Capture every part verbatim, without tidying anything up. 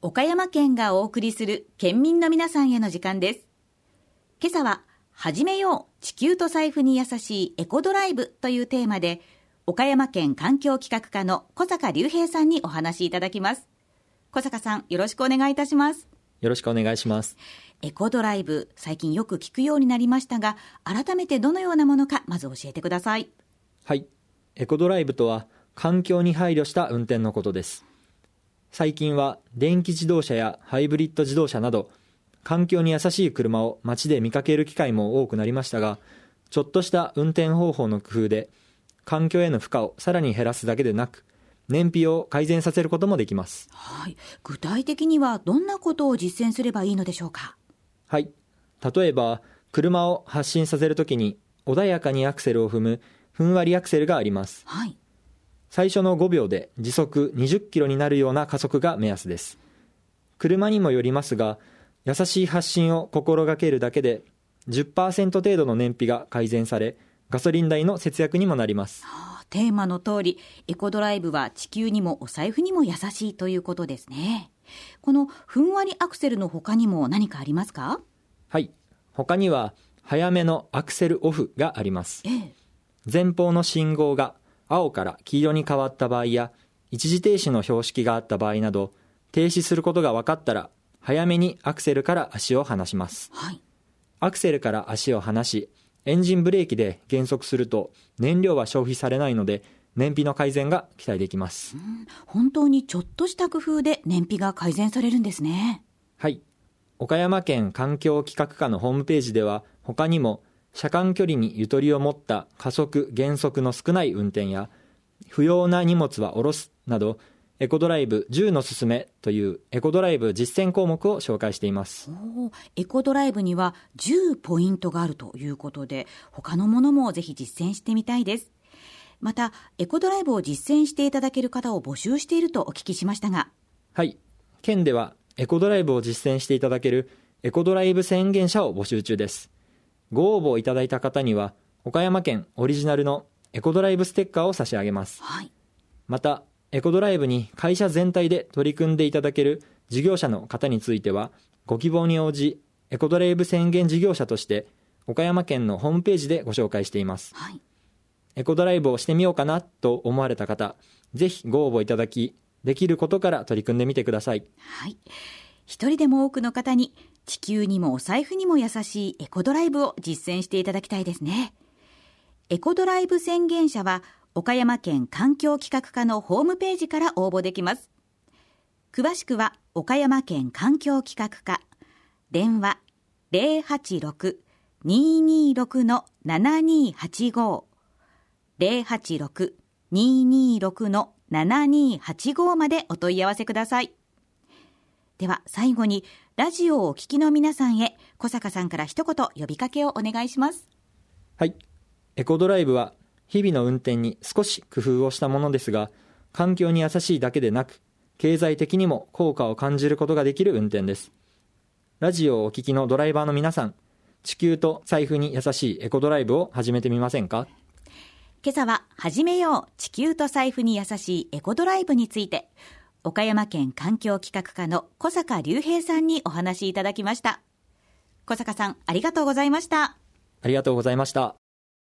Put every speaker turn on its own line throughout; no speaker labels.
岡山県がお送りする県民の皆さんへの時間です。今朝は始めよう地球と財布に優しいエコドライブというテーマで、岡山県環境企画課の小坂隆平さんにお話しいただきます。小坂さん、よろしくお願いいたします。
よろしくお願いします。
エコドライブ、最近よく聞くようになりましたが、改めてどのようなものかまず教えてください。
はい、エコドライブとは環境に配慮した運転のことです。最近は電気自動車やハイブリッド自動車など環境に優しい車を街で見かける機会も多くなりましたが、ちょっとした運転方法の工夫で環境への負荷をさらに減らすだけでなく、燃費を改善させることもできます。
はい、具体的にはどんなことを実践すればいいのでしょうか。
はい、例えば車を発進させるときに穏やかにアクセルを踏むふんわりアクセルがあります。
はい、
最初のごびょうで時速にじゅっキロになるような加速が目安です。車にもよりますが、優しい発進を心がけるだけで じゅっパーセント 程度の燃費が改善され、ガソリン代の節約にもなります。
はあ、テーマの通り、エコドライブは地球にもお財布にも優しいということですね。このふんわりアクセルの他にも何かありますか？
はい、他には早めのアクセルオフがあります。
ええ、
前方の信号が青から黄色に変わった場合や、一時停止の標識があった場合など、停止することが分かったら早めにアクセルから足を離します。
はい、
アクセルから足を離し、エンジンブレーキで減速すると燃料は消費されないので、燃費の改善が期待できます。
うん、本当にちょっとした工夫で燃費が改善されるんですね。
はい、岡山県環境企画課のホームページでは、他にも車間距離にゆとりを持った加速減速の少ない運転や、不要な荷物は下ろすなど、エコドライブじゅうのすすめというエコドライブ実践項目を紹介しています。
おー、エコドライブにはじゅうポイントがあるということで、他のものもぜひ実践してみたいです。また、エコドライブを実践していただける方を募集しているとお聞きしましたが。
はい、県ではエコドライブを実践していただけるエコドライブ宣言者を募集中です。ご応募いただいた方には、岡山県オリジナルのエコドライブステッカーを差し上げます。
はい、
また、エコドライブに会社全体で取り組んでいただける事業者の方については、ご希望に応じエコドライブ宣言事業者として岡山県のホームページでご紹介しています。
はい、
エコドライブをしてみようかなと思われた方、ぜひご応募いただき、できることから取り組んでみてください。
はい、一人でも多くの方に地球にもお財布にも優しいエコドライブを実践していただきたいですね。エコドライブ宣言者は岡山県環境企画課のホームページから応募できます。詳しくは岡山県環境企画課、電話 ゼロはちろく にーにーろく ななにーはちご ゼロはちろく にーにーろく ななにーはちご までお問い合わせください。では最後に、ラジオをお聞きの皆さんへ小坂さんから一言呼びかけをお願いします。
はい、エコドライブは日々の運転に少し工夫をしたものですが、環境に優しいだけでなく経済的にも効果を感じることができる運転です。ラジオをお聞きのドライバーの皆さん、地球と財布に優しいエコドライブを始めてみませんか？
今朝は始めよう地球と財布に優しいエコドライブについて、岡山県環境企画課の小坂隆平さんにお話しいただきました。小坂さん、ありがとうございました。
ありがとうございました。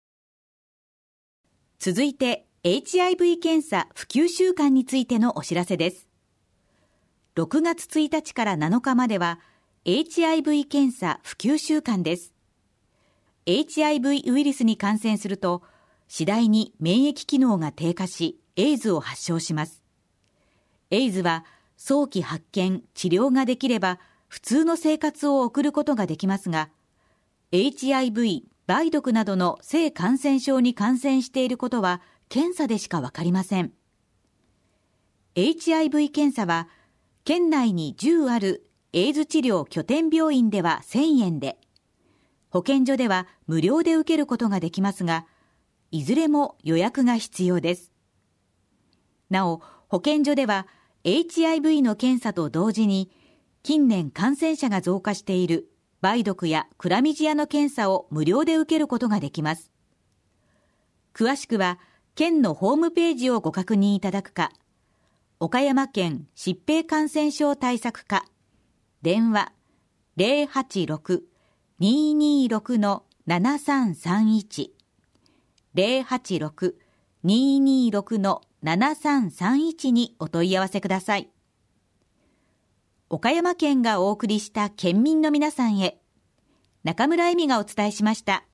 続いて エイチアイブイ 検査普及週間についてのお知らせです。ろくがつついたちからなのかまでは エイチアイブイ 検査普及週間です。 エイチアイブイ ウイルスに感染すると次第に免疫機能が低下し、エイズを発症します。エイズは早期発見・治療ができれば普通の生活を送ることができますが、 エイチアイブイ、梅毒などの性感染症に感染していることは検査でしかわかりません。 エイチアイブイ 検査は県内にじゅうあるエイズ治療拠点病院ではせんえんで、保健所では無料で受けることができますが、いずれも予約が必要です。なお、保健所では エイチアイブイ の検査と同時に近年感染者が増加している梅毒やクラミジアの検査を無料で受けることができます。詳しくは県のホームページをご確認いただくか、 岡山県疾病感染症対策課、電話 ゼロはちろく にーにーろく ななさんさんいち ゼロはちろく にーにーろく ななさんさんいち にお問い合わせください。岡山県がお送りした県民の皆さんへ、中村恵美がお伝えしました。